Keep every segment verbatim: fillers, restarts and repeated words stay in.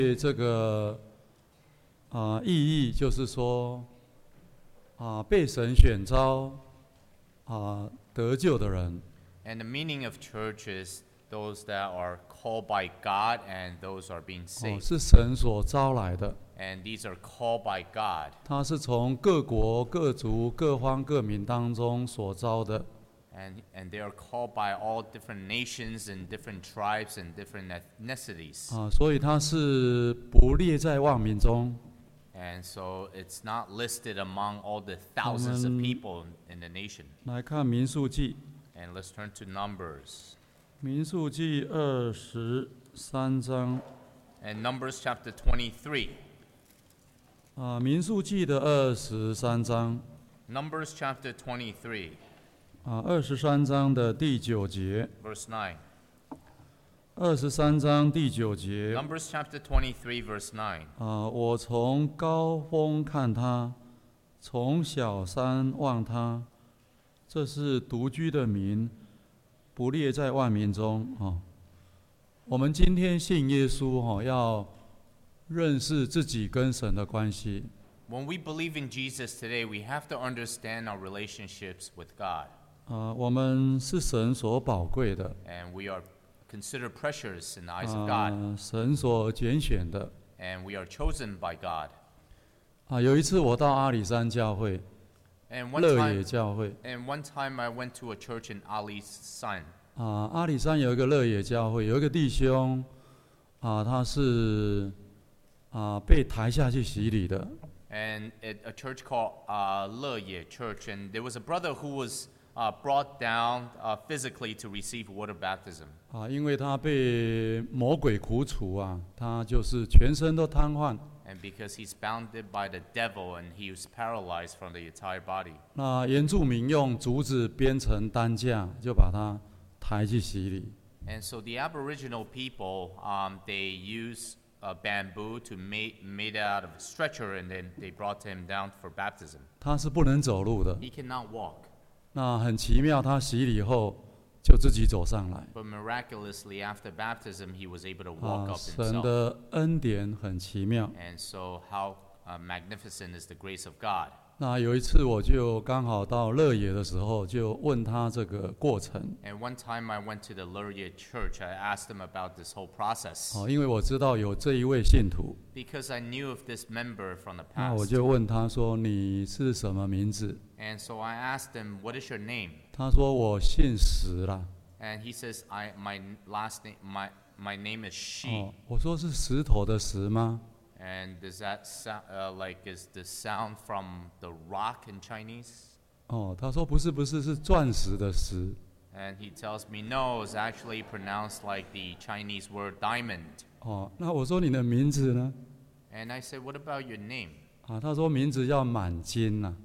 这个啊、呃、意义就是说啊、呃、被神选召啊、呃、得救的人。 And the meaning of church is those that are called by God and those are being 哦， saved. 是神所招来的。 And these are called by God. 他是从各国、各族、各方、各民当中所招的。 And, and they are called by all different nations and different tribes and different ethnicities. 啊，所以他是不列在万民中。 And so it's not listed among all the thousands of people in the nation. 来看民数记。 And let's turn to Numbers. 民数记二十三章。 And Numbers chapter twenty-three. 啊，民数记的二十三章。 Numbers chapter twenty-three. 啊，二十三章的第九节。 Verse nine. 二十三章第九节。 Numbers chapter twenty-three, verse nine. 啊，我从高峰看他，从小山望他，这是独居的民，不列在万民中。哦，我们今天信耶稣，哦，要认识自己跟神的关系。 When we believe in Jesus today, we have to understand our relationships with God. 啊，我们是神所宝贵的。 And we are considered precious in the eyes of God. 啊，神所拣选的。 And we are chosen by God. 啊，有一次我到阿里山教会， And one 乐 time, 野教会。 and one time I went to a church in Ali's San. 啊，阿里山有一个乐野教会，有一个弟兄，啊，他是啊被抬下去洗礼的。 And at a church called uh, Le Ye Church, and there was a brother who was uh, brought down uh, physically to receive water baptism. 啊，因为他被魔鬼苦楚啊，他就是全身都瘫痪。 And because he's bounded by the devil and he was paralyzed from the entire body. 那原住民用竹子编成担架，就把他抬去洗礼。 And so the Aboriginal people, um, they use uh, bamboo to make made out of a stretcher, and then they brought him down for baptism. 他是不能走路的。 He cannot walk. 那很奇妙，他洗礼后就自己走上来。 But miraculously, after baptism, he was able to walk 啊， up 神 himself. 的恩典很奇妙。 And so how uh, magnificent is the grace of God. 那有一次我就刚好到乐野的时候，就问他这个过程。 And one time I went to the Luria church, I asked him about this whole process. 哦，因为我知道有这一位信徒， Because I knew of this member from the 那我 past. 就问他说：“你是什么名字 And so I asked him, what is your name?？” 他说：“我姓石啦。 And he says, I, my last name, my, my name is Shi. 哦，我说是石头的石吗？ And does that sound, uh, like, is the sound from the rock in Chinese? 哦，他说不是不是，是钻石的石。 And he tells me, no, it's actually pronounced like the Chinese word diamond. 哦，那我说你的名字呢？ And I said, what about your name? 啊，他说名字叫满金呐、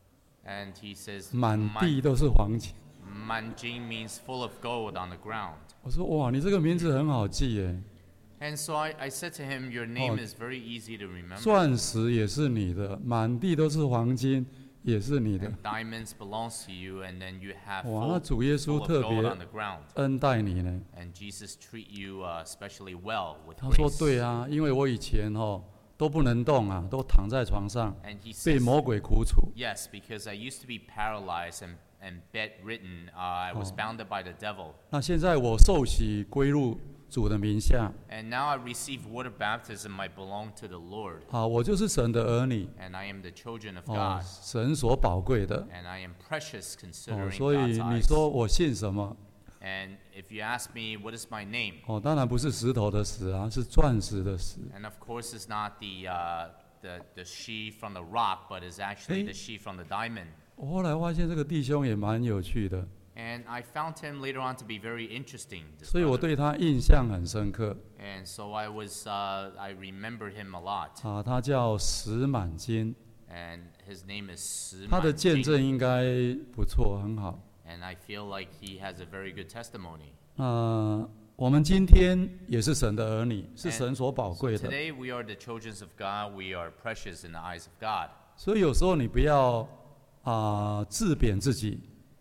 And he says, 满 "Man- 地都是黄金。 Manjing means full of gold on the ground. 我说哇，你这个名字很好记耶， And so I, I said to him, your name Oh. is very easy to remember. 钻石也是你的，满地都是黄金也是你的。 And diamonds belongs to you, and then you have 哇， full, 那主耶 full 稣 of 特 gold 别 on the ground. 恩待你呢。 And Jesus treat you uh, especially well with 他说 grace. 对啊，因为我以前哦都不能动啊，都躺在床上， And he 被 says, 魔鬼苦楚。 yes, because I used to be paralyzed and, and bedridden. Uh, I was Oh. bounded by the devil. 那现在我受洗归入主的名下， And now I receive water baptism. I belong to the Lord. 啊，我就是神的儿女， And I am the children of 哦， God. 神所宝贵的。 And I am precious 哦， considering 所以 God's 你 eyes. 说我姓什么？ And if you ask me, what is my name? 哦，当然不是石头的石啊，是钻石的石。 And of course, it's not the, uh, the, the she from the rock, but it's actually Hey. the she from the diamond. 我后来发现这个弟兄也蛮有趣的， And I found him later on to be very interesting. this 所以我 brother. 对他印象很深刻。 And so I was, uh, I remembered him a lot. 啊，他叫石满金， And his name is Shi 他的 Man 见 Jing. 证应该不错，很好。 And I feel like he has a very good testimony. 那我们今天也是神的儿女，是神所宝 So 贵的。 today we are the children of God. We are precious in the eyes of God. 所以有时候你不要啊、自贬自己。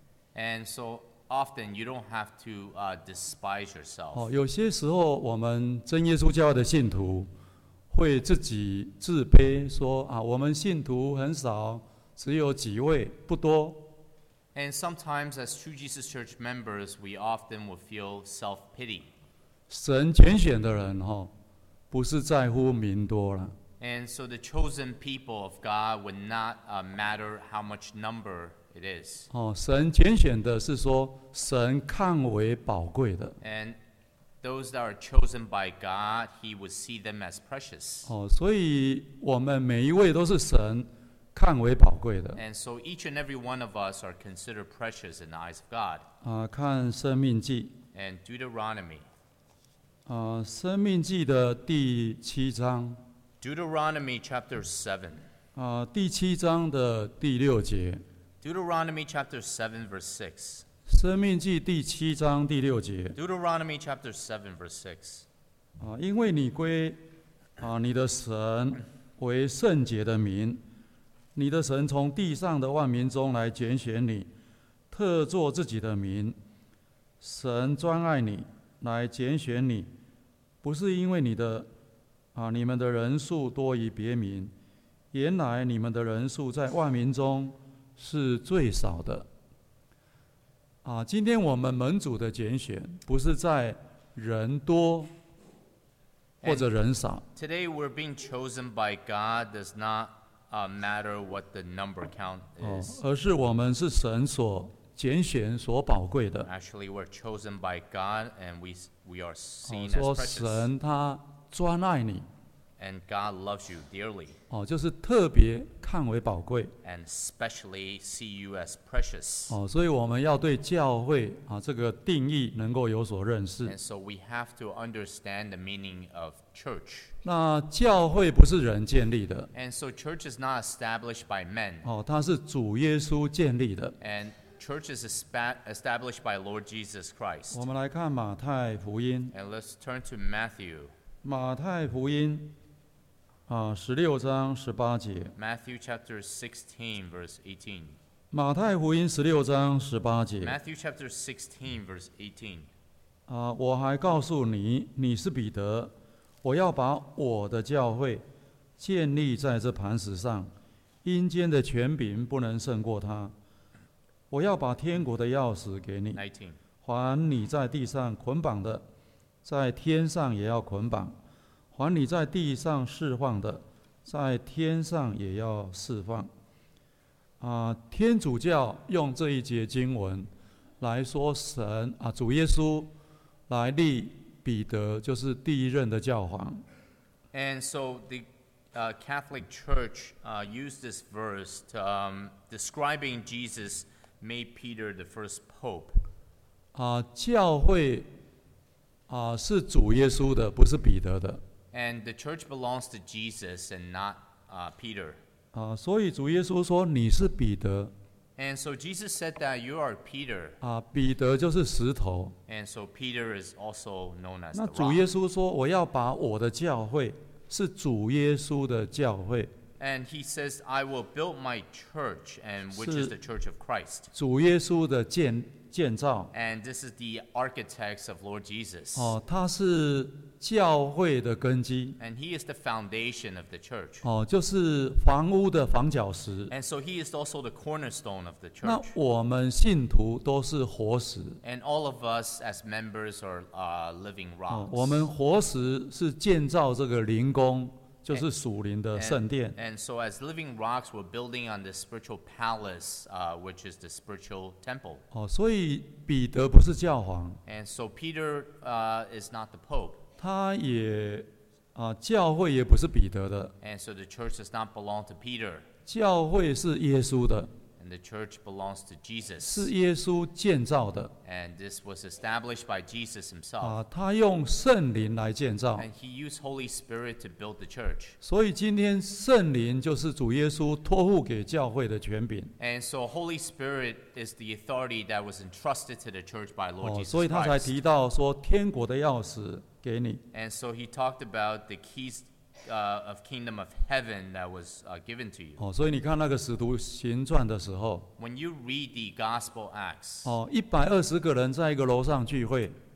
And so often you don't have to uh, despise yourself. 哦，有些时候我们真耶稣教会的信徒， 会自己自卑，说啊，我们信徒很少，只有几位，不多。 And sometimes, as True Jesus Church members, we often will feel self-pity. 神拣选的人哈、哦，不是在乎名多了。 And so the chosen people of God would not uh, matter how much number it is. 哦，神拣选的是说，神看为宝贵的。 And those that are chosen by God, He would see them as precious. 哦，所以我们每一位都是神看为宝贵的。 And so each and every one of us are considered precious in the eyes of God. 啊，看申命记。 And Deuteronomy. 啊，申命记的第七章。 Deuteronomy chapter seven. 啊，第七章的第六节。 Deuteronomy chapter seven verse six. 申命记第七章第六节。 Deuteronomy chapter seven verse six. 啊，因为你归啊你的神为圣洁的民，你的神从地上的万民中来拣选你，特作自己的民。神专爱你，来拣选你，不是因为你的啊你们的人数多于别民，原来你们的人数在万民中是最少的。啊，今天我们门主的拣选，不是在人多或者人少。 Today we're being chosen by God does not uh, matter what the number count 哦， is. 而是我们是神所拣选、所宝贵的。 Actually, we're chosen by God, and we we are 哦， seen 说 as precious. 神他专爱你， And God loves you dearly, 哦，就是特别看为宝贵。 and especially see you as precious. 哦，所以我们要对教会啊这个定义能够有所认识。 And so we have to understand the meaning of church. 那教会不是人建立的， And so church is not established by men, 哦，它是主耶稣建立的。 and church is espa- established by Lord Jesus Christ. 我们来看马太福音， And let's turn to Matthew. 马太福音啊十六章十八节， Matthew chapter sixteen, verse eighteen. 马太福音十六章十八节。 Matthew chapter sixteen, verse eighteen. 啊，我还告诉你，你是彼得，我要把我的教会建立在这磐石上，阴间的权柄不能胜过它。我要把天国的钥匙给你， nineteen. 凡你在地上捆绑的，在天上也要捆绑；凡你在地上释放的，在天上也要释放。啊，天主教用这一节经文来说神啊，主耶稣来立彼得，就是第一任的教皇。 And so the uh, Catholic Church uh, used this verse to, um, describing Jesus made Peter the first pope. 啊，教会啊是主耶稣的，不是彼得的。 And the church belongs to Jesus and not uh, Peter. 啊，所以主耶稣说你是彼得。 And so Jesus said that you are Peter. 啊，彼得就是石头。 And so Peter is also known as 那 the 主耶 rock. 稣说我要把我的教会，是主耶稣的教会。 And he says, I will build my church, and which 是 is the church of Christ. 主耶稣的建建造。 And this is the architects of Lord Jesus. 哦，他是教会的根基。 And he is the foundation of the church. 哦，就是房屋的房角石。 And so he is also the cornerstone of the 那 church. 我们信徒都是活石。 And all of us as members are uh, living 哦， rocks. 我们活石是建造这个灵宫，就是属灵的 And, 圣殿。 and so as living rocks, we're building on the spiritual palace, uh, which is the spiritual temple. 哦，所以彼得不是教皇， And so Peter uh, is not the pope. 他也啊，教会也不是彼得的， And so the church does not belong to Peter. 教会是耶稣的， And the church belongs to Jesus. 是耶稣建造的。 And this was established by Jesus himself. 啊，他用圣灵来建造。 And he used Holy Spirit to build the church. 所以今天圣灵就是主耶稣托付给教会的权柄。 And so Holy Spirit is the authority that was entrusted to the church by Lord 哦， Jesus 所以他才 Christ. 提到说天国的钥匙给你。 And so he talked about the keys uh, of kingdom of heaven that was uh, given to you. 哦，所以你看那个使徒行传的时候， When you read the Gospel Acts, 哦，一百二十个人在一个楼上聚会，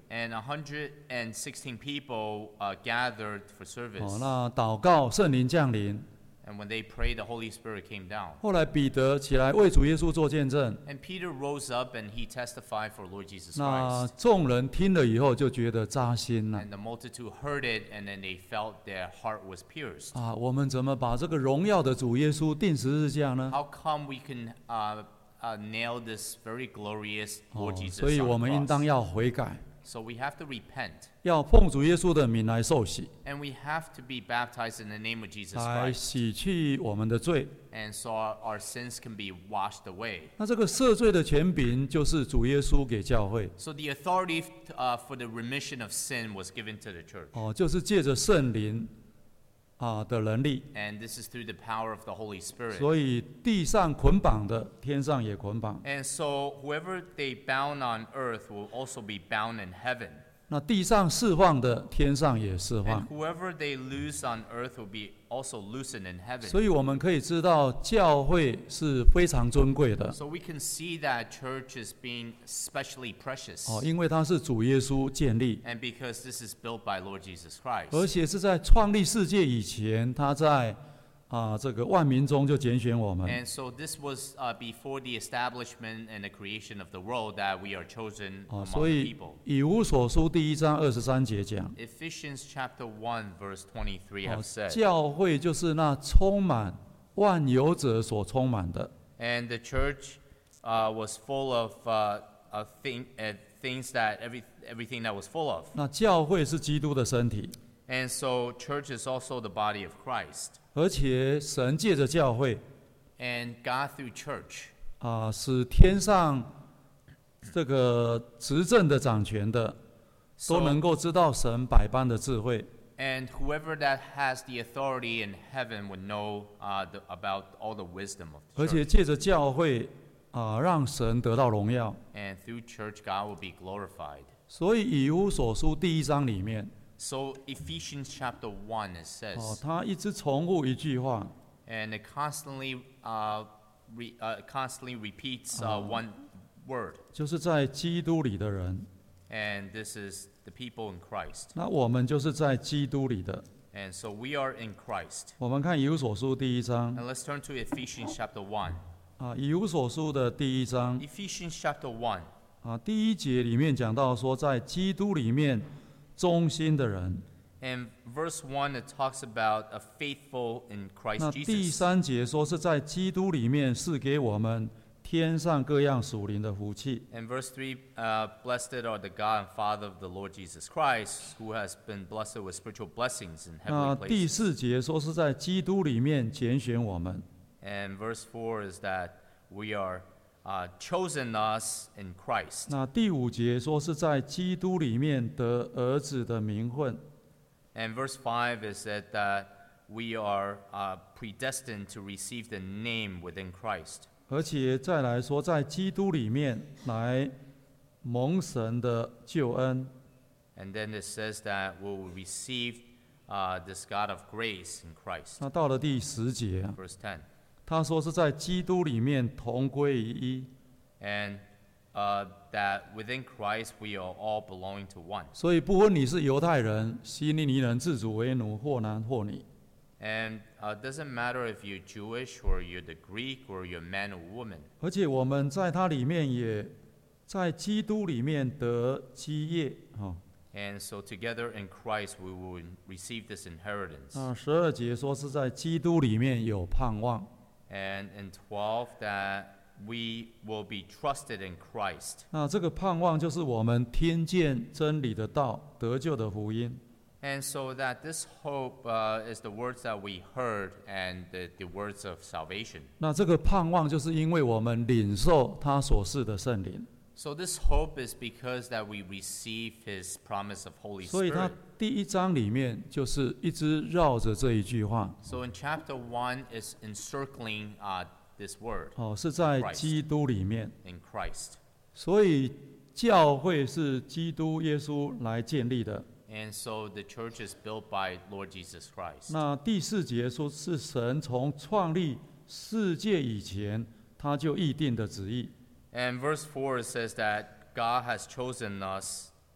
And one hundred sixteen people uh, gathered for 哦 service.， 那祷告，圣灵降临。 And when they prayed, the Holy Spirit came down. 后来彼得起来为主耶稣做见证， And Peter rose up and he testified for Lord Jesus 那 Christ. 众人听了以后就觉得扎心了 And the multitude heard it, and then they felt their heart was pierced. 啊！我们怎么把这个荣耀的主耶稣钉十字架呢？ How come we can uh, uh, nail this very glorious 哦 Lord，Jesus 所以 on 我 the 们应当 cross? 要悔改， So we have to repent, 要奉主耶稣的名来受洗， and we have to be baptized in the name of Jesus 来 Christ, 洗去我们的罪。 and so our, our sins can be washed away. 那这个赦罪的权柄就是主耶稣给教会， So the authority uh, for the remission of sin was given to the church, 哦，就是借着圣灵啊的能力， and this is through the power of the Holy Spirit. 所以地上捆绑的，天上也捆绑； And so whoever they bound on earth will also be bound in heaven. 那地上释放的，天上也释 And 放。 whoever they loose on earth will be also loosened in heaven. 所以我们可以知道，教会是非常尊贵的 So we can see that church is being especially precious. 哦，因为它是主耶稣建立， And because this is built by Lord Jesus Christ. 而且是在创立世界以前，他在啊这个万民中就拣选我们。 And so this was uh, before the establishment and the creation of the world that we are chosen 哦， among 所 the 以 people. 以弗所书第一章二十三节讲， Ephesians chapter one verse twenty-three 哦 have，said, 教会就是那充满万有者所充满的。 and the church uh, was full of, uh, of thing, uh, things that every, everything that was full of. 那教会是基督的身体， And so church is also the body of Christ. 而且神借着教会 And God through church 啊，使天上这个执政的掌权的都 So- 能够知道神百般的智慧。 And whoever that has the authority in heaven would know uh, the, about all the wisdom of 而 the 且 church. 借着教会啊，让神得到荣耀。 And through church, God will be glorified. 所以以弗所书第一章里面， So Ephesians chapter one, it 哦， says, 他一直重复一句话， and it constantly, uh, re, uh, constantly repeats uh, one word. 就是在基督里的人。 And this is the people in Christ. 那我们就是在基督里的。 And so we are in Christ. 我们看以弗所书第一章 And let's turn to Ephesians chapter one. 啊，以弗所书的第一章 Ephesians chapter one. 啊，第一节里面讲到说，在基督里面忠心的人。 And verse one, it talks about a faithful in 那 Christ 第 Jesus. 三节说是在基督里面是给我们天上各样属灵的福气。 And verse three, uh, blessed are the God and Father of the Lord Jesus Christ, who has been blessed with spiritual blessings in 那 heavenly 第 places. 四节说是在基督里面拣选我们。 And verse four is that we are uh, chosen us in Christ. 那第五节说是在基督里面得儿子的名分。 And verse five is that, that we are uh, predestined to receive the name within Christ. 而且再来说，在基督里面来蒙神的救恩。 And then it says that we will receive uh, this God of grace in Christ. 那到了第十节啊， Verse ten. 他说是在基督里面同归于一。 And uh, that within Christ we are all belonging to one. 所以不论你是犹太人、希利尼人、自主为奴，或男或女， And uh, it doesn't matter if you're Jewish or you're the Greek or you're man or woman. 而且我们在他里面也在基督里面得基业。哦， And so together in Christ we will receive this inheritance. 那十二节说是在基督里面有盼望。 And in twelve that we will be trusted in Christ. 那这个盼望就是我们听见真理的道，得救的福音。 And so that this hope uh, is the words that we heard and the, the words of salvation. 那这个盼望就是因为我们领受他所赐的圣灵， So this hope is because that we receive His promise of Holy 所以他 Spirit. 第一章里面就是一直绕着这一句话。 So in chapter one is encircling uh, this word 哦，是在基督里面， in Christ. 所以教会是基督耶稣来建立的。 And so the church is built by Lord Jesus Christ. 那第四节说是神从创立世界以前，他就议定的旨意。 And verse four it says that God has chosen us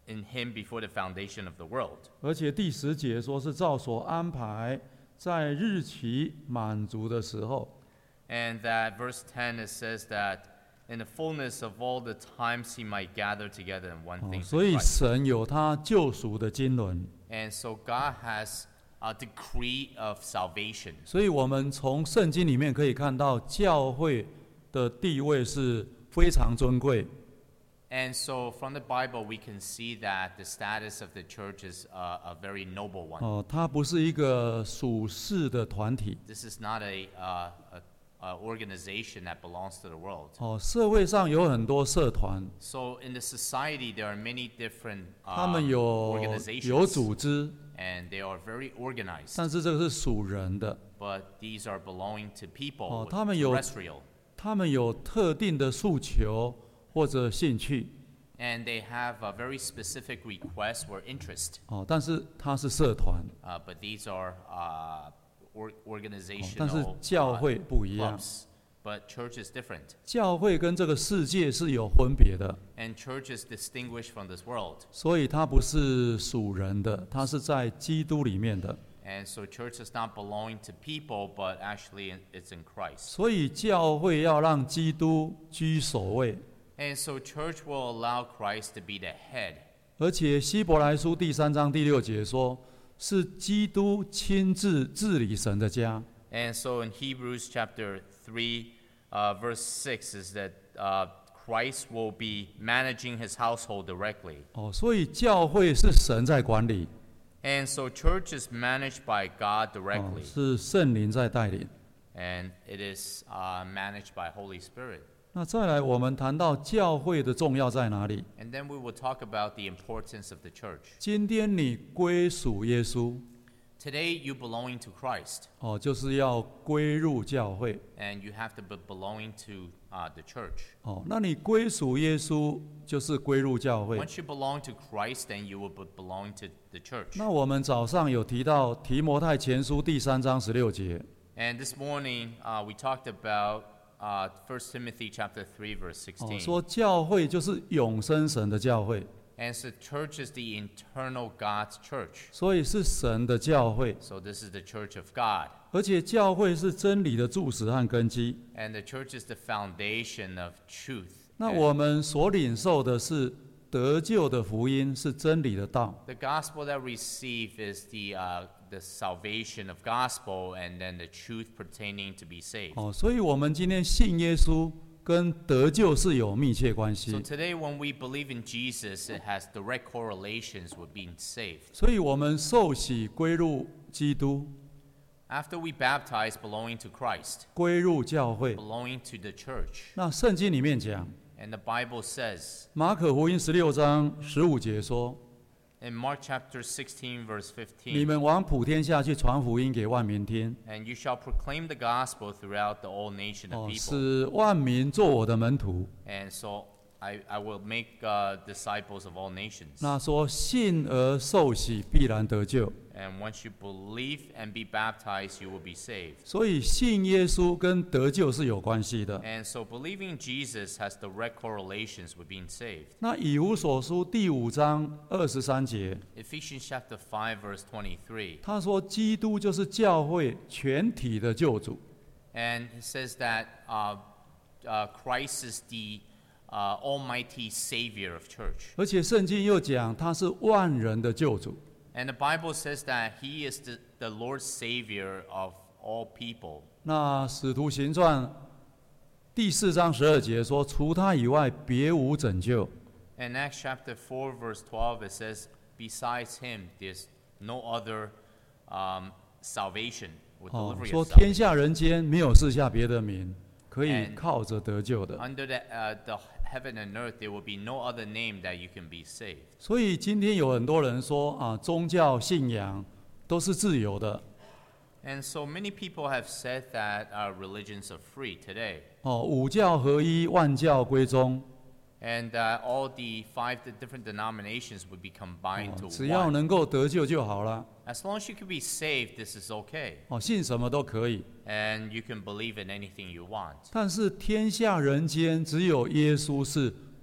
in him before the foundation of the world. 而且第十节说是照所安排，在日期满足的时候。 And that verse ten, it says that in the fullness of all the times he might gather together in one 哦 thing. 所以 Christ. 神有他救赎的经纶， And so God has a decree of salvation. 所以我们从圣经里面可以看到，教会的地位是非常尊贵。 And so from the Bible, we can see that the status of the church is a, a very noble one. 哦，它不是一个属世的团体。 This is not a, uh, a, a organization that belongs to the world. 哦，社会上有很多社团， So in the society, there are many different 他们 um, 有 organizations, 有组织， and they are very organized. 但是这个是属人的， But these are belonging to people, 哦， with 他们有 terrestrial. 他们有特定的诉求或者兴趣。 And they have a very specific request or interest. 哦，但是它是社团， Uh, but these are uh, or, 哦 organizational 但是教 uh, 会不一样。 clubs. But church is different. 教会跟这个世界是有分别的， And church is distinguished from this world. 所以它不是属人的，它是在基督里面的。 And so church is not belonging to people, but actually in- it's in Christ. 所以教会要让基督居首位， And so church will allow Christ to be the head. 而且希伯来书第三章第六节说，是基督亲自治理神的家。 And so in Hebrews chapter three, uh, verse six is that uh, Christ will be managing his household directly. 哦，所以教会是神在管理， And so church is managed by God 哦， directly. 是圣灵在带领。 And it is uh, managed by Holy Spirit. 那再来，我们谈到教会的重要在哪里？ And then we will talk about the importance of the church. 今天你归属耶稣， Today you belonging to Christ, 哦，就是要归入教会。 and you have to be belonging to uh, the church. 哦，那你归属耶稣，就是归入教会。 Once you belong to Christ, then you will be belonging to the church. 那我们早上有提到提摩太前书第三章十六节， And this morning uh, we talked about uh, First Timothy chapter three, verse 哦， sixteen. 说教会就是永生神的教会， And so church is the internal God's church. 所以是神的教会， So this is the church of God. 而且教会是真理的柱石和根基。 And the church is the foundation of truth. 那 And 我们所领受的是得救的福音，是真理的道。 the gospel that we receive is the, uh, the salvation of gospel, and then the truth pertaining to be saved. 哦，所以我们今天信耶稣跟得救是有密切关 So 系。 today when we believe in Jesus, it has direct correlations with being saved. 所以我们受洗归入基督， After we baptize, belonging to Christ, 归入教会。 belonging to the church. 那圣经里面讲， And the Bible says 马可福音十六章十五节说： in Mark chapter sixteen, verse 你 fifteen, 们往普天下去传福音给万民听， and you shall proclaim the gospel throughout the whole nation 哦， of people. 使万民做我的门徒。 And so I, I will make uh, disciples of all nations. 那说信而受洗，必然得救。 And once you believe and be baptized, you will be saved. 所以信耶稣跟得救是有关系的。 And so believing Jesus has direct correlations with being saved. 那以弗所书第五章二十三节， Ephesians chapter five, verse twenty-three. 他说基督就是教会全体的救主。 And it says that uh, uh, Christ is the uh, almighty Savior of church. 而且圣经又讲他是万人的救主。 And the Bible says that He is the, the Lord Savior of all people. 那使徒行传第四章十二节说，除他以外别无拯救。 In Acts chapter four, verse twelve, it says, besides Him, there's no other um, salvation or 哦， delivery 说 of 天 salvation. 下人间没有赐下别的名，可以 And- 靠着得救的。 Under the, uh, the heaven and earth, there will be no other name that you can be saved. 所以今天有很多人说啊，宗教信仰都是自由的。 And so many people have said that uh, religions are free today. 哦，五教合一，万教归宗。 And uh, all the five the different denominations would be combined 哦 to 只要 one. 能够得救就好了。 As long as you can be saved, this is okay. 哦，信什么都可以。 And you can believe in anything you want. 但是天下人间只有耶稣是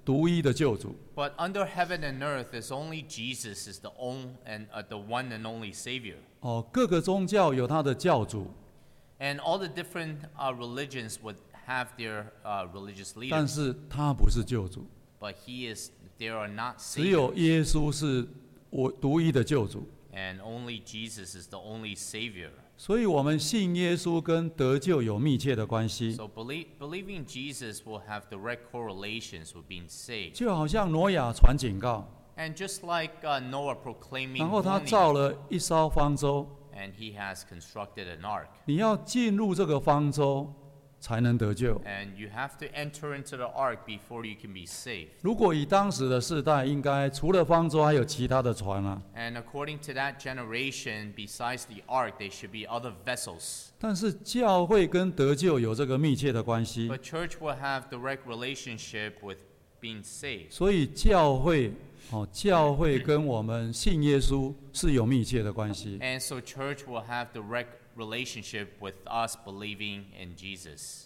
独一的救主。 But under heaven and earth is only Jesus is the only and uh, the one and only Savior. 哦，各个宗教有他的教主， And all the different uh, religions would have their uh, religious 但 leaders. 是他不是救主， But he is, there are not 只有 saviors. 耶稣是我独一的救主。 And only Jesus is the only Savior. 所以，我们信耶稣跟得救有密切的关系， So believe, believing Jesus will have direct correlations with being saved. 就好像挪亚传警告， And just like uh, Noah proclaiming 然后他 warning, 造了一艘方舟， and he has constructed an ark. 你要进入这个方舟才能得救。 And you have to enter into the ark before you can be saved. 如果以当时的世代，应该除了方舟还有其他的船啊。 And according to that generation, besides the ark, there should be other vessels. 但是教会跟得救有这个密切的关系， But church will have direct relationship with being saved. 所以教会哦，教会跟我们信耶稣是有密切的关系。 And so church will have direct relationship with us believing in Jesus.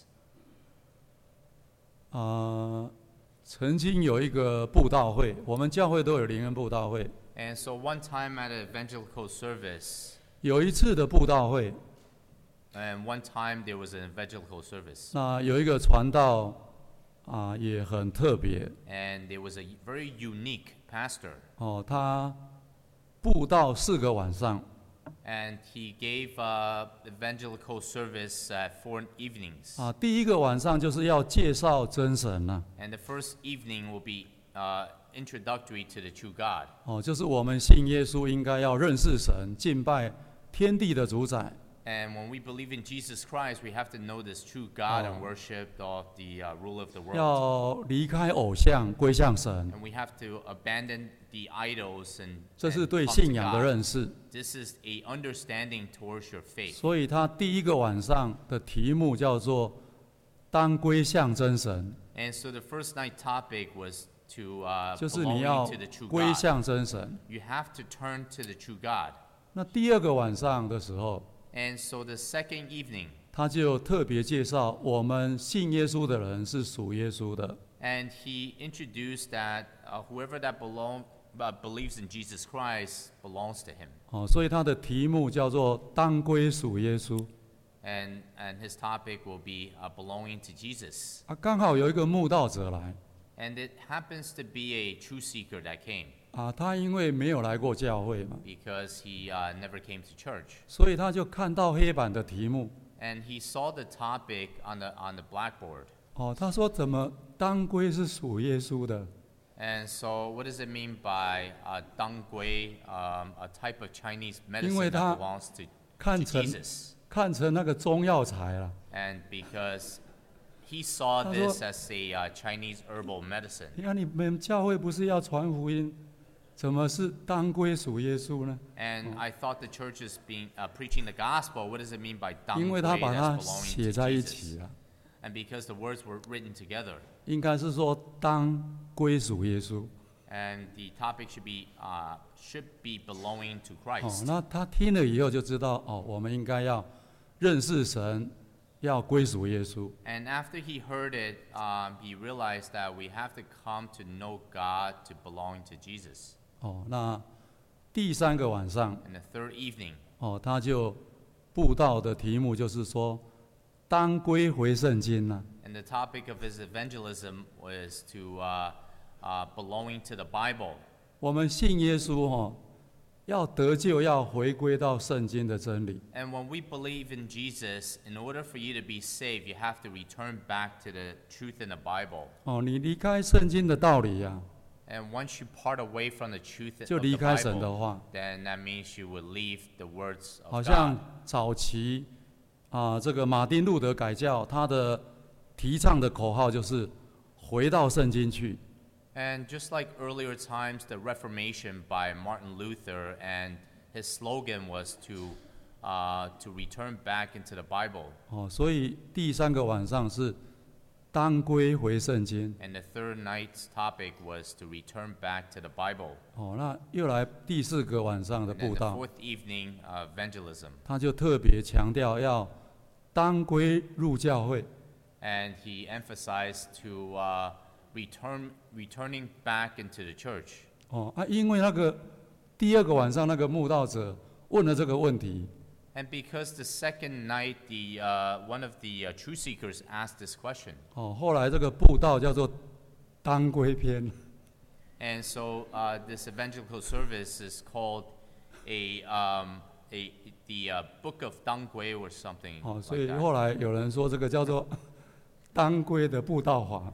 啊、曾经有一个布道会，我们教会都有灵恩布道会。 And so one time at an evangelical service, 有一次的布道会， and one time there was an evangelical service, 那有一个传道啊、也很特别 and there was a very unique pastor, 哦，他布道四个晚上， and he gave uh, evangelical service at four evenings. 啊，第一个晚上就是要介绍真神呐、 And the first evening will be uh, introductory to the true God. 哦，就是我们信耶稣应该要认识神，敬拜天地的主宰。 And when we believe in Jesus Christ, we have to know this true God and Oh. worship of the uh, rule of the world. 要离开偶像，归向神， And we have to abandon the idols and, 这 and 是对 come to 信仰的 God. 认识。 This is a understanding towards your faith. 所以他第一个晚上的题目叫做“当归向真神 And so the first night topic was to uh, ”， 就是你要 belonging to the true 归 God. 向真神。 You have to turn to the true God. 那第二个晚上的时候， And so the second evening, 他就特别介绍我们信耶稣的人是属耶稣的。 and he introduced that uh, whoever that belong, uh, believes in Jesus Christ belongs to him. 哦，所以他的题目叫做“当归属耶稣 And, and his topic will be uh, belonging to Jesus. ”。 啊，刚好有一个慕道者来 And it happens to be a true seeker that came 啊，他因为没有来过教会嘛， because he uh, never came to church. 所以他就看到黑板的题目。 And he saw the topic on the, on the blackboard. 哦，他说怎么当归是属耶稣的？ And so what does it mean by uh, danggui, um, a type of Chinese 因为 medicine 他 that belongs to, 看 to 成 Jesus? 看成那个中药材了。 And because he saw 他说- this as a uh, Chinese herbal medicine. 你看你们教会不是要传福音，怎么是当归属耶稣呢？ And I thought the church is being uh, preaching the gospel. What does it mean by 因为 danggui 他把 that's 它 belonging 写 to 在一 Jesus? 起了， And because the words were written together. 应该是说当归属耶稣。 And the topic should be uh, should be belonging to 哦， Christ. 那他听了以后就知道，哦，我们应该要认识神，要归属耶稣。 And after he heard it, um, he realized that we have to come to know God to belong to Jesus. 哦，那第三个晚上， And the third evening, 哦，他就布道的题目就是说，当归回圣经呐、 and the topic of his evangelism was to uh, uh, belonging to the Bible. 我们信耶稣哦，要得救，要回归到圣经的真理。 And when we believe in Jesus, in order for you to be saved, you have to return back to the truth in the Bible. 哦，你离开圣经的道理呀、 And once you part away from the truth 就 of the 离开神 Bible, 的话， then that means you will leave the words 好 of 像 God. 早期啊，这个马丁路德改教，他的提倡的口号就是回到圣经去。 And just like earlier times, the Reformation by Martin Luther, and his slogan was to, uh, to return back into the Bible. 哦，所以第三个晚上是当归回圣经。 And the third night's topic was to return back to the Bible. 哦，那又来第四个晚上的 And then 布 the 道， fourth evening, uh, evangelism. 他就特别强调要当归入教会。 And he emphasized to, uh, return, returning back into the church. 哦啊，因为那个第二个晚上那个慕道者问了这个问题， And because the second night, the, uh, one of the uh, truth seekers asked this question. 哦，后来这个布道叫做当归篇， And so uh, this evangelical service is called a, um, a the uh, Book of Dangui or something 哦，所 like 以 that. 后来有人说这个叫做当归的布道法。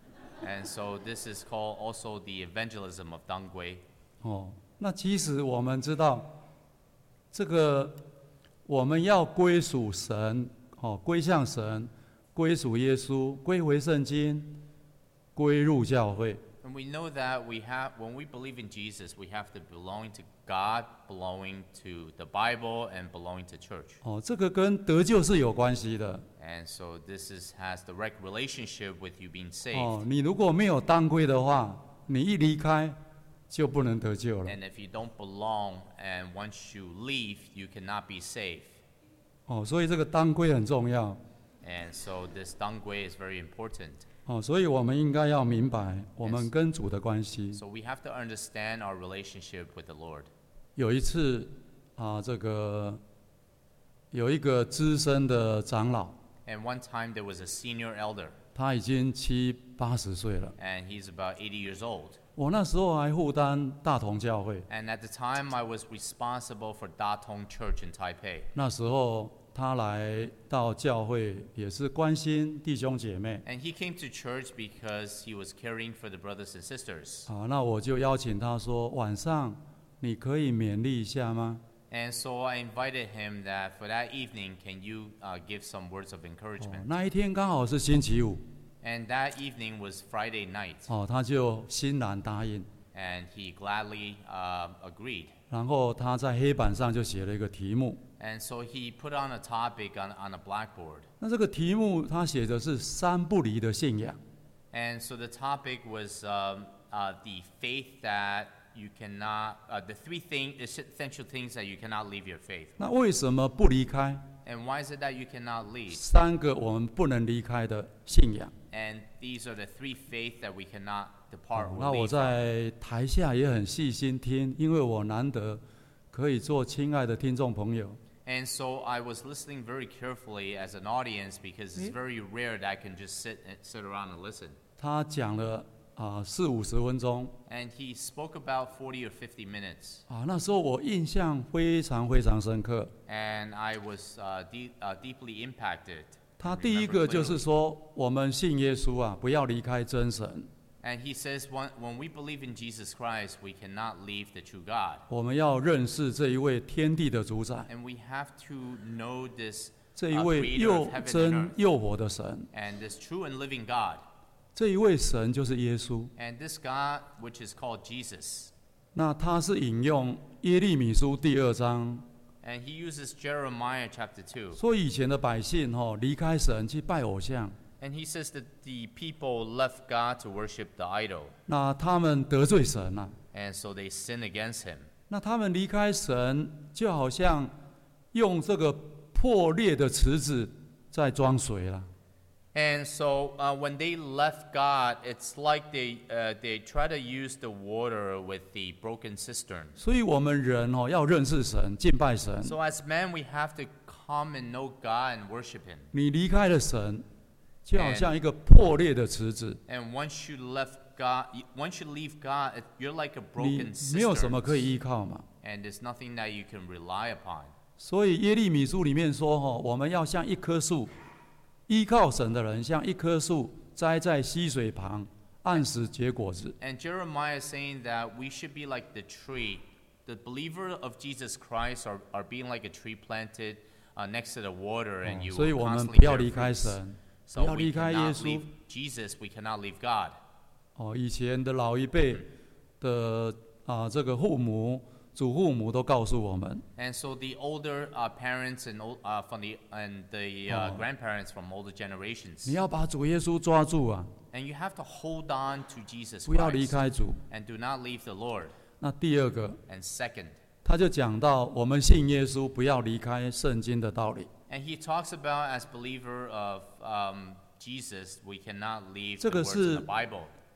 And so this is called also the evangelism of Dangui. 哦，那其实我们知道，这个我们要归属神，哦，归向神，归属耶稣，归回圣经，归入教会。 And we know that we have, when we believe in Jesus, we have to belong to God, belonging to the Bible, and belonging to church. 哦，这个跟得救是有关系的。 And so this is, has direct relationship with you being saved. 哦，你如果没有当归的话，你一离开就不能得救了。 And if you don't belong, and once you leave, you cannot be saved. 哦，所以这个当归很重要。 And so this Dangui is very important. 哦，所以我们应该要明白我们跟主的关系。 So we have to understand our relationship with the Lord. 有一次啊，这个有一个资深的长老， And one time there was a senior elder, 他已经七八十岁了。 and he's about eighty years old. 我那时候还负担大同教会， And at the time, I was responsible for Da Tong Church in Taipei. 那时候他来到教会也是关心弟兄姐妹 And he came to church because he was caring for the brothers and sisters. 啊，那我就邀请他说，晚上你可以勉励一下吗？ And so I invited him that for that evening, can you uh, give some words of 哦 encouragement? 那一天刚好是星期五， And that evening was Friday night, 哦，他就欣然答应， and he gladly uh, agreed. 然后他在黑板上就写了一个题目。 And so he put on a topic on, on a blackboard. 那这个题目他写的是三不离的信仰。 And so the topic was um, uh, the faith that you cannot, uh, the three thing, essential things that you cannot leave your faith. 那为什么不离开 And why is it that you cannot leave? 三个我们不能离开的信仰？ And these are the three faith that we cannot depart 哦 or 那我 leave from. 在台下也很细心听，因为我难得可以做亲爱的听众朋友。 And so I was listening very carefully as an audience because it's very rare that I can just sit and sit around and listen. 他讲了啊四五十分钟 And he spoke about forty or fifty minutes. 啊，那时候我印象非常非常深刻。 And I was uh, de- uh, deeply impacted. 他 I 第一 remember 个就是 clearly. 说，我们信耶稣啊，不要离开真神， And he says, when, when we believe in Jesus Christ, we cannot leave the true God. 我们要认识这一位天地的主宰， And we have to know this 这一 uh, 位 creator 又 of heaven and 真 earth. 又活的神。 And this true and living God. 这一位神就是耶稣。 And this God, which is called Jesus. 那他是引用耶利米书第二章， And he uses Jeremiah chapter two. 说以前的百姓哦离开神去拜偶像， And he says that the people left God to worship the idol. 那他们得罪神啊， And so they sin against him. 那他们离开神，就好像用这个破裂的池子在装水了。 And so uh, when they left God, it's like they, uh, they try to use the water with the broken cistern. 所以我们人哦要认识神，敬拜神。 So as men, we have to come and know God and worship him. 你离开了神，就好像一个破裂的池子， And once you left God, once you leave God, it- you're like a 你 broken 没有什么 cistern. 可以依靠嘛。 And there's nothing that you can rely upon. 所以耶利米书里面说哦，我们要像一棵树，依靠神的人像一棵树栽在溪水旁，按时结果子。 And Jeremiah is saying that we should be like the tree. The believer of Jesus Christ are, are being like a tree planted uh, next to the water, and you 所以 will 我们 constantly 不要 bear 离开 fruits. 神，不 So 要 we 离开耶 cannot 稣 leave。Jesus, we cannot leave God. 哦，以前的老一辈的啊，这个父母、祖父母都告诉我们， And so the older uh, parents and old, uh, from the and the uh, Oh. grandparents from older generations, 你要把主耶稣抓住啊， and you have to hold on to Jesus 不要离 Christ 开主。 and do not leave the Lord. 那第二个， And second, 他就讲到我们信耶稣，不要离开圣经的道理。 and he talks about as believer of um, Jesus, we cannot leave 这 the 个 words in 是 the Bible. 得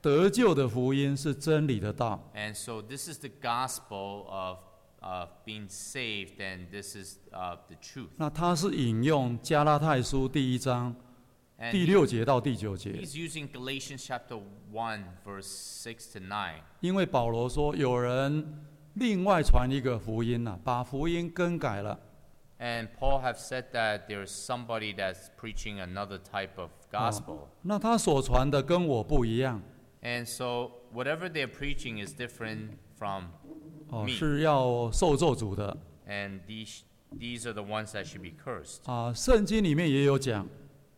得救的福音是真理的道。 And so this is the gospel of of being saved, and this is uh, the truth. 那他是引用加拉太书第一章 And 第六节到第九节， he's using Galatians chapter one, verse six to nine. 因为保罗说有人另外传一个福音啊，把福音更改了。 And Paul have said that there's somebody that's preaching another type of gospel. 那他所传的跟我不一样， And so whatever they're preaching is different from 哦， me. 是要受咒诅的 And these these are the ones that should be cursed. 啊。圣经里面也有讲，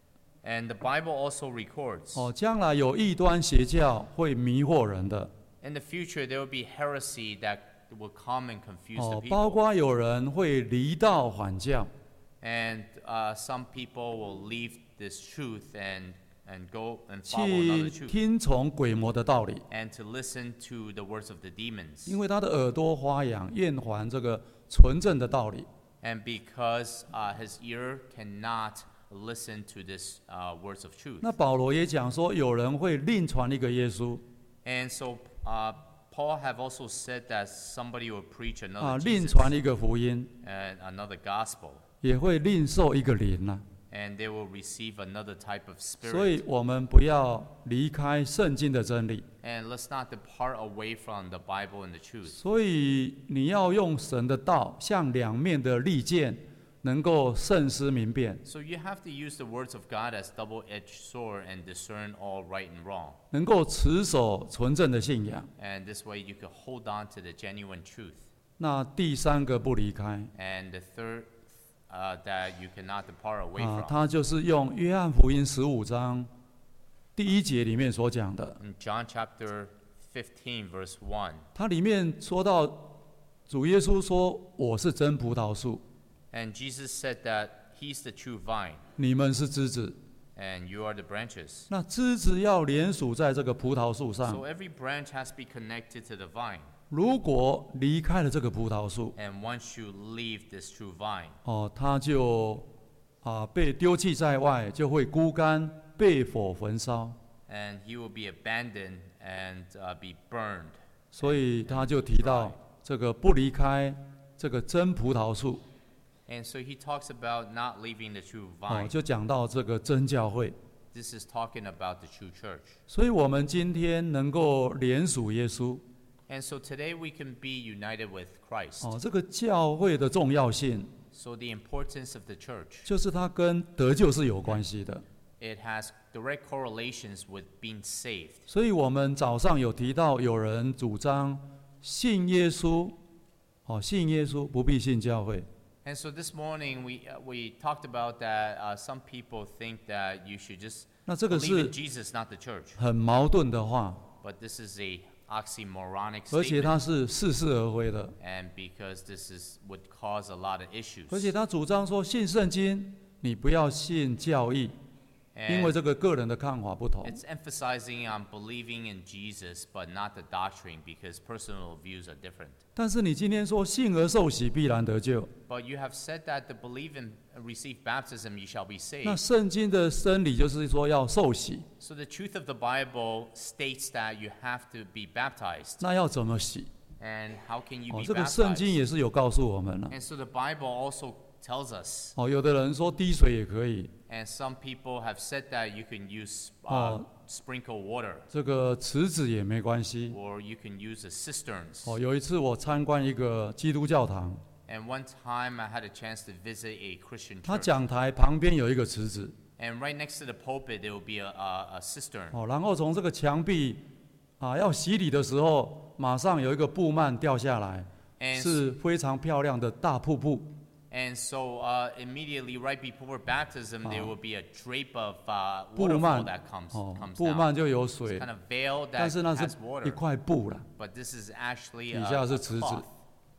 And the Bible also records. 哦，将来有异端邪教会迷惑人的， In the future, there will be heresy that will come and confuse the 哦，包 people. 括有人会离道反教， And uh, some people will leave this truth and, and go and follow another 去 truth. 听从鬼魔的道理， And to listen to the words of the demons. 因为他的耳朵发痒，厌烦这个纯正的道理。 And because uh, his ear cannot listen to this uh, words of truth. 那保罗也讲说，有人会另传一个耶稣 And so uh, Paul have also said that somebody will preach 啊， another 另 Jesus 传一个福音， and another gospel. 也会另受一个灵呐、 And they will receive another type of 所 spirit. 以我们不要离开圣经的真理。 And let's not depart away from the Bible and the truth. 所以你要用神的道，像两面的利剑，能够慎思明辨， So you have to use the words of God as double-edged sword and discern all right and wrong. 能够持守纯正的信仰。 And this way you can hold on to the genuine truth. 那第三个不离开 And the third uh, that you cannot depart away 啊， from. 他就是用约翰福音十五章第一节里面所讲的， In John chapter fifteen, verse one. 它里面说到主耶稣说：“我是真葡萄树， And Jesus said that he's the true vine, 你们是枝子。 and you are the branches. 那枝子要连属在这个葡萄树上， So every branch has to be connected to the vine. 如果离开了这个葡萄树， And once you leave this true vine, 哦，它就啊被丢弃在外，就会枯干，被火焚烧。 and he will be abandoned and uh, be burned. 所以他就提到这个不离开这个真葡萄树， And so he talks about not leaving the true 哦， vine. 就讲到这个真教会。 This is talking about the true church. 所以我们今天能够联属耶稣， And so today we can be united with Christ. 哦，这个教会的重要性， So the importance of the church, 就是它跟得救是有关系的。 it has direct correlations with being saved. 所以我们早上有提到，有人主张信耶稣，哦，信耶稣不必信教会。 And so this morning we uh, we talked about that uh, some people think that you should just 那这个 believe 是 in Jesus, not the church. 很矛盾的话， But this is a oxymoronic 而且 statement. 它是似是而非的。 And because this is would cause a lot of issues. 而且他主张说，信圣经，你不要信教义，因为 And 这个个人的看法不同。 it's emphasizing on believing in Jesus, but not the doctrine, because personal views are different. 但是你今天说信而受洗必然得救， But you have said that to believe and receive baptism, you shall be 那 saved. 圣经的真理就是说要受洗， So the truth of the Bible states that you have to be baptized. 那要怎么洗？ And how can you 哦， be 这个圣 baptized? 经也是有告诉我们了。 And so the Bible also tells us. 哦，有的人说滴水也可以， And some people have said that you can use uh, Oh. sprinkle water, 这个池子也没关系。 or you can use the cisterns. 哦，有一次我参观一个基督教堂， And one time I had a chance to visit a Christian 他 church. 讲台旁边有一个池子， And right next to the pulpit, there will be a, a, a cistern. 哦，然后从这个墙壁啊要洗礼的时候，马上有一个布幔掉下来， And, 是非常漂亮的大瀑布。 and so uh, immediately right before baptism, there Oh. will be a drape of uh, 布 waterfall 幔 that comes, 哦， comes 布 down. 幔就有 It's 水 kind，of veil 但 that 是那是 has 一 water. 块布啦， But this is actually 底 a, 下 a 是池子， cloth.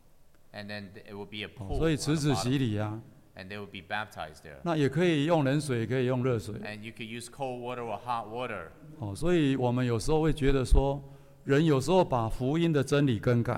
And then it will be a 哦 pool 所以 on 池 the 子 bottom. 洗礼啊， And they will be baptized there. 那也可以用冷水，也可以用热水。 And you could use cold water or hot water. 哦，所以我们有时候会觉得说，人有时候把福音的真理更改，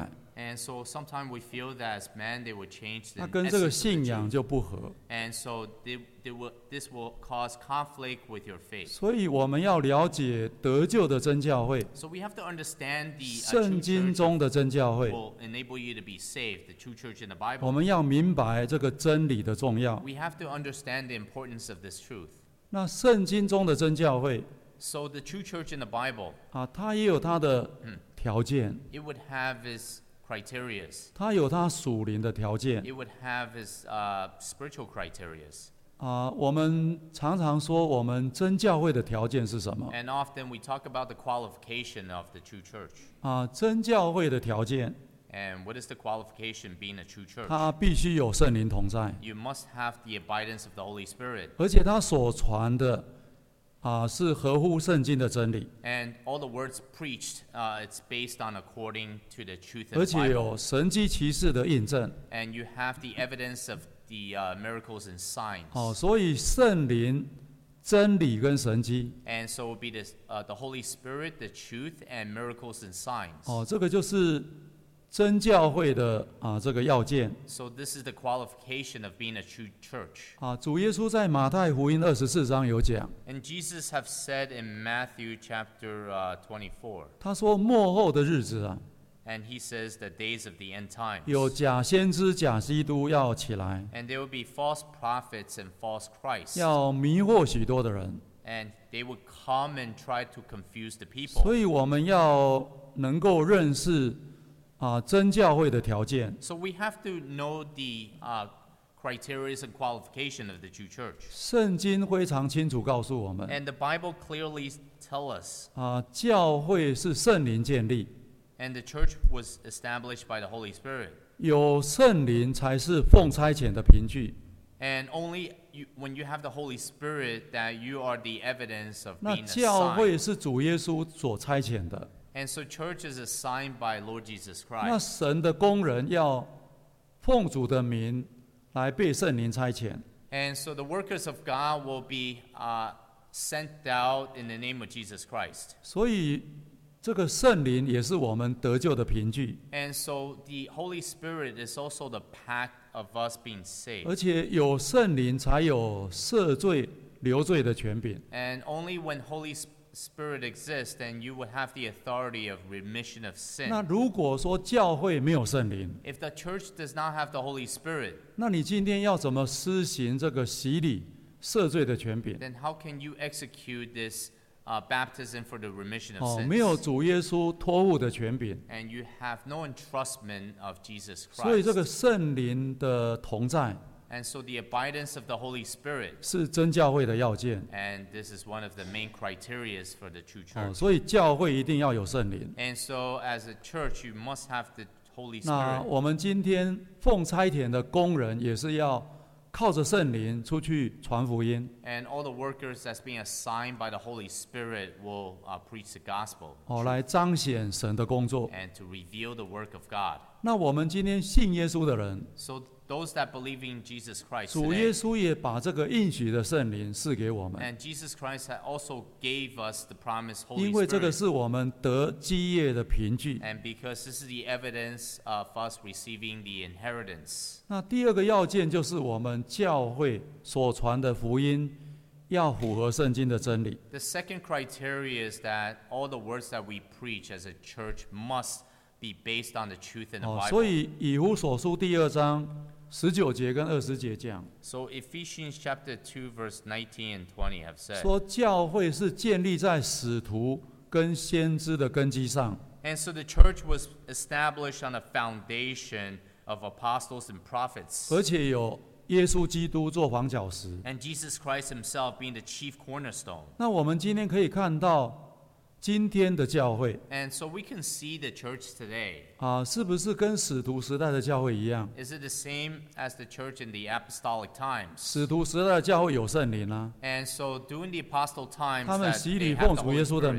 And so sometimes we feel that as men they will change 那 the 跟这个 essence of the 信仰 truth. 就不合。 And so they, they will, this will cause conflict with your faith. 所以我们要了解得救的真教会， So we have to understand the uh, 圣 true 经 church 中的真教会， will enable you to be saved, the true church in the 我 Bible. 们要明白这个真理的重要。 We have to understand the importance of this truth. 那圣经中的真教会 So the true church in the Bible, 啊，它也有它的条件， it would have its criteria. 它有它属灵的条件 It would have its uh, spiritual criteria. 啊。我们常常说，我们真教会的条件是什么 And often we talk about the qualification of the true church. 啊？真教会的条件， And what is the qualification being a true church? 它必须有圣灵同在， You must have the abidance of the Holy Spirit. 而且它所传的啊是合乎圣经的真理， And all the words preached, uh, it's based on according to the truth 而 of the 且 Bible. 有神迹奇事的印证。 And you have the evidence of the uh, miracles and signs. 哦，所以圣灵、真理跟神迹， And so it will be this, uh, the Holy Spirit, the truth, and miracles and signs. 哦，这个就是真教会的啊这个要件 So this is the qualification of being a true church. 啊。主耶稣在马太福音二十四章有讲， And Jesus have said in Matthew chapter uh, twenty-four, 他说末后的日子啊， and he says the days of the end times. 有假先知、假基督要起来， And there will be false prophets and false Christs. 要迷惑许多的人。 And they would come and try to confuse the 所 people. 以我们要能够认识啊真教会的条件。 So we have to know the uh, criteria and qualification of the true church. 圣经非常清楚告诉我们 And the Bible clearly tell us, 啊，教会是圣灵建立， and the church was established by the Holy Spirit. 有圣灵才是奉差遣的凭据。 And only you, when you have the Holy Spirit that you are the evidence of 那 being 教 assigned. 会是主耶稣所差遣的， And so church is assigned by Lord Jesus 那 Christ. 神的工人要奉主的名来被圣灵差遣。 And so the workers of God will be uh, sent out in the name of Jesus Christ. 所以这个圣灵也是我们得救的凭据， And so the Holy Spirit is also the pact of us being saved. 而且有圣灵才有赦罪流罪的权柄。 And only when Holy Sp- Spirit exists, then you would have the authority of remission of 那 sin. 如果说教会没有圣灵， If the church does not have the Holy Spirit, 那你今天要怎么施行这个洗礼赦罪的权柄？ then how can you execute this uh, baptism for the remission of 哦， sins? 没有主耶稣托付的权柄， And you have no entrustment of Jesus 所以这 Christ. 个圣灵的同在 And so the abidance of the Holy Spirit, 是真教会的要件。 and this is one of the main criteria for the true 哦， church. 所以教会一定要有圣灵。 And so as a church, you must have the Holy 那 Spirit. 我们今天奉差遣的工人也是要靠着圣灵出去传福音。 And all the workers that's being assigned by the Holy Spirit will uh, preach the gospel 哦，来彰显神的工作。 and to reveal the work of God. 那我们今天信耶稣的人， So those that believe in Jesus Christ 主耶 today, 稣也把这个应许的圣灵赐给我们， and Jesus Christ had also gave us the promised Holy 因为这个 Spirit. 是我们得基业的凭据。 And because this is the evidence of us receiving the inheritance. 那第二个要件就是我们教会所传的福音要符合圣经的真理。 The second criteria is that all the words that we preach as a church must be based on the truth in the 哦， Bible. 所以以弗所书第二章十九节跟二十节讲， So Ephesians chapter two verse nineteen and twenty have said, 说教会是建立在使徒跟先知的根基上， and so the church was established on a foundation of apostles and prophets, 而且有耶稣基督做房角石。 and Jesus Christ himself being the chief cornerstone. 那我们今天可以看到，今天的教会 And so we can see the church today. 啊，是不是跟使徒时代的教会一样？ Is it the same as the church in the apostolic times? 使徒时代的教会有圣灵啊， And so during the apostle times 他们 that 洗 they 礼 have 奉 the 主耶 Holy 稣的 Spirit, 名，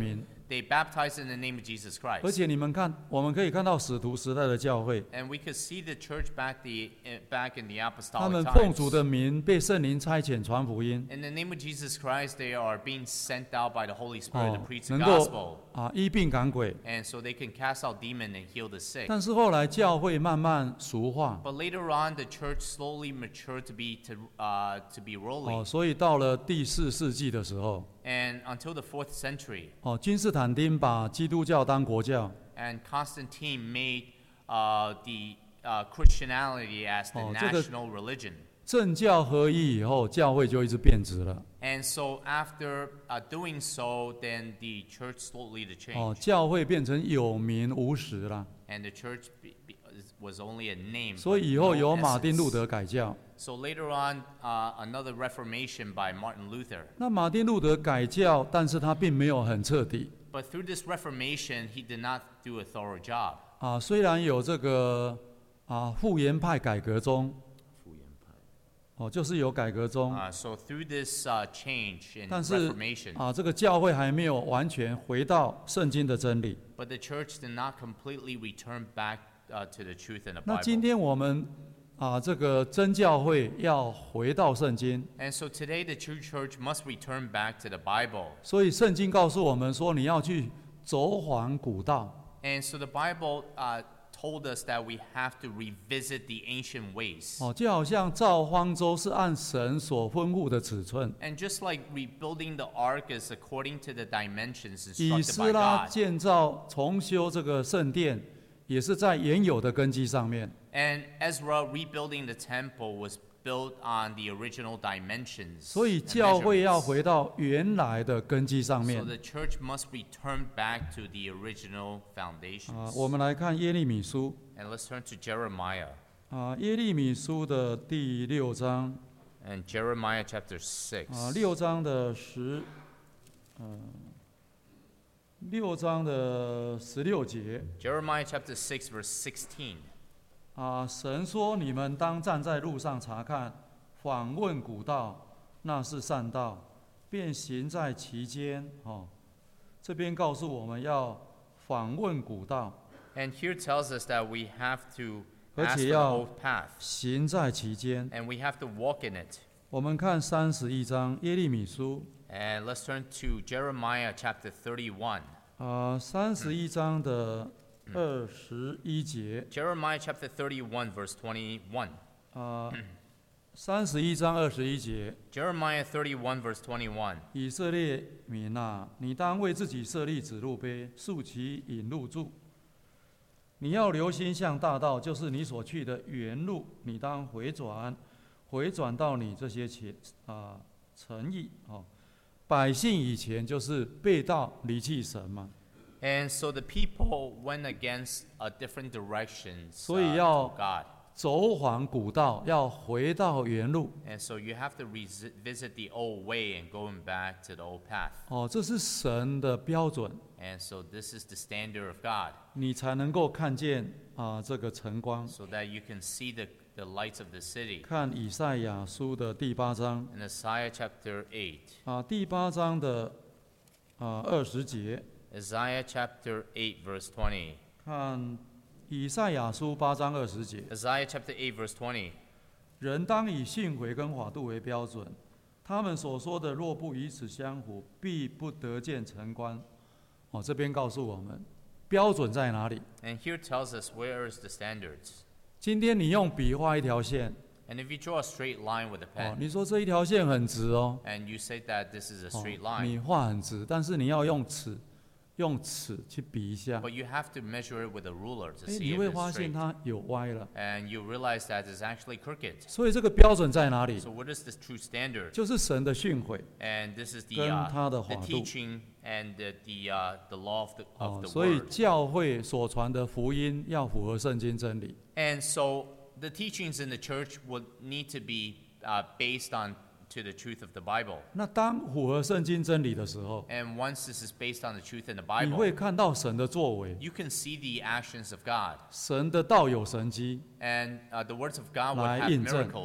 They baptized in the name of Jesus 而 Christ. 且你们看，我们可以看到使徒时代的教会， And we could see the church back, the, back in the 他们 apostolic 奉主 times. 的名被圣灵差遣传福音， In the name of Jesus Christ, they are being sent out by the Holy Spirit 哦 to preach，the 能 gospel. 够啊医病赶鬼。 And so they can cast out demons and heal the sick. 但是后来教会慢慢俗化， But later on, the church slowly matured to be to uh, to be 哦， worldly. 所以到了第四世纪的时候， And until the fourth century, 哦，君士坦丁把基督教当国教， and Constantine made uh, the uh, Christianity as the 哦，这个- national religion. 政教合一以后，教会就一直变质了。 And so after uh, doing so, then the church slowly to change. 哦，教会变成有名无实了。 And the church be, be, was only a name. 所 but 以以后 no 有马丁路 essence. 德改教。 So later on, uh, another Reformation by Martin Luther. 那马丁路德改教，但是他并没有很彻底 But through this Reformation, he did not do a thorough job. 啊。虽然有这个啊复原派改革中，哦，就是有改革中 Uh, so through this uh, change in 但是 Reformation, 啊，这个教会还没有完全回到圣经的真理。 but the church did not completely return back uh, to the truth in the 那今 Bible. 天我们啊，这个真教会要回到圣经， And so today, the true church must return back to the Bible. 所以圣经告诉我们说，你要去走访古道。 And so the Bible uh, told us that we have to revisit the ancient ways. 哦，就好像造方舟是按神所吩咐的尺寸， And just like rebuilding the ark is according to the dimensions 以 instructed 斯 by 拉 God. 建造重修这个圣殿，也是在原有的根基上面。 And Ezra rebuilding the temple was built on the original dimensions. 所以 and 教会要 measurements. 回到原来的根基上 So 面。 the church must return back to the original 啊， foundations. 我们来看耶利米书 And let's turn to Jeremiah. 啊，耶利米书的第六章 And Jeremiah chapter six. 啊，六章的十，呃，六章的十六节 Jeremiah chapter six, verse sixteen. 啊，神说：“你们当站在路上查看，访问古道，那是善道，便行在其间。”哦，这边告诉我们要访问古道， And here tells us that we have to 而 ask 且 for the 要 old path. 行在其间。 And we have to walk in it. 我们看三十一章耶利米书 And let's turn to Jeremiah chapter thirty-one. 啊，三十一章的二十一节 Jeremiah chapter thirty-one, verse twenty-one. 啊，三十一章二十一节， Jeremiah thirty-one, verse twenty-one. 以色列民啊，你当为自己设立指路碑，竖其引路柱。你要留心向大道，就是你所去的原路，你当回转，回转到你这些前啊诚意哦。百姓以前就是背道离弃神嘛， And so the people went against a different directions 所以 uh, 要 to God. 走访古道，要回到原路 And so you have to revisit the old way and going back to the old path. 哦，这是神的标准， And so this is the standard of God, 你才能够看见啊这个晨光。 so that you can see the, the lights of the city. 看以赛亚书的第八章 In Isaiah chapter eight. 啊，第八章的啊二十节， Isaiah chapter eight, verse twenty. 看以赛亚书八章二十节， Isaiah chapter eight, verse twenty. 人当以信回跟法度为标准，他们所说的若不与此相符，必不得见晨光。哦，这边告诉我们标准在哪里？ And here tells us where is the standards. 今天你用笔画一条线， And if you draw a straight line with a 哦， pen, 你说这一条线很直哦， and you say that this is a 哦 straight line, 你画很直，但是你要用尺，用尺去比一下， but you have to measure it with a ruler to 哎， see 你 if 会 it's 发现 straight. 它有歪了。 And you realize that it's actually crooked. 所以这个标准在哪里？ So what is this true standard? 就是神的训诲 And this is the, 跟 uh, 他的 the 法度。 teaching and the, the, uh, the law of the, 哦 of，the 所以 word. 教会所传的福音要符合圣经真理。 And so the teachings in the church would need to be uh, based on to the truth of the Bible. 那当符合圣经真理的时候， And once this is based on the truth in the 你会 Bible, 看到神的作为， you can see the actions of God. 神的道有神迹， And uh, the words of God would 来 have 印证。 miracles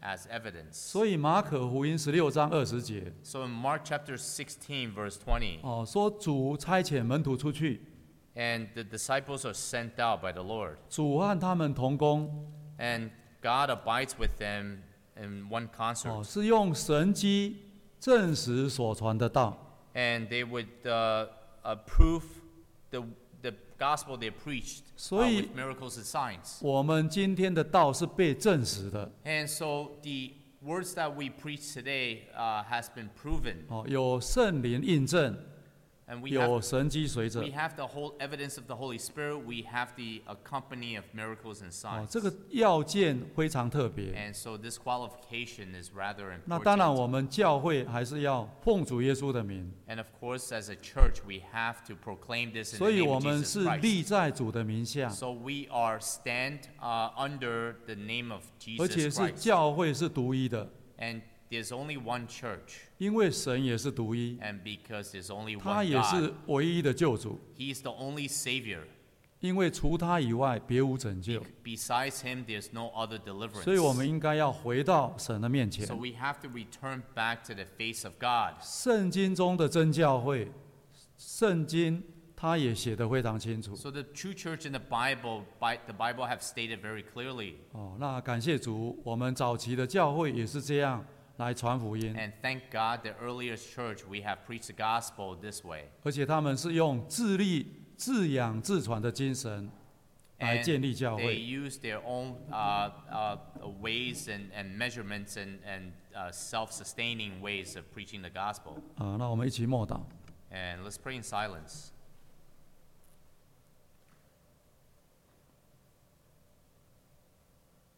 as evidence. 所以马可福音十六章二十节， So in Mark chapter sixteen, verse twenty, 哦，说主差遣门徒出去， and the disciples are sent out by the Lord, 主和他们同工， and God abides with them in one 哦， concert, 是用神机证实所传的道。 and they would uh, approve the the gospel they preached uh, 所以- with miracles and signs. 我们今天的道是被证实的， And so the words that we preach today uh, has been proven, 哦，有圣灵印证， and we 有 have 神机随着 we。have the whole evidence of the Holy Spirit. We have the accompany of miracles and 哦， signs. 这个要件非常特别。 And so this qualification is rather 那当然， important. 我们教会还是要奉主耶稣的名， And of course, as a church, we have to proclaim this in 所 the 以 name 我 of 们 Jesus 是 Christ. 立在主的名下， So we are stand uh, under the name of 而且 Jesus 是 Christ. 教会是独一的， And there's only one church. 因为神也是独一， And because there's only 他 one 也 God, 是唯一的救主， He's the only Savior. 因为除他以外别无拯 Be- 救， Besides Him, there's no other deliverance. 所以我们应该要回到神的面前 So。we have to return back to the face of God. 圣经中的真教会，圣经它也写得非常清楚。 So the true church in the Bible, Bi- the Bible have stated very clearly. 哦，那感谢主，我们早期的教会也是这样来传福音， And thank God, the earliest church, we have preached the gospel this way. 而且他们是用自立、自养、自传的精神来 And 建立教 they 会。 use their own uh, uh, ways and, and measurements and, and uh, self-sustaining ways of preaching the gospel. 啊，那我们一起默祷。 And let's pray in silence.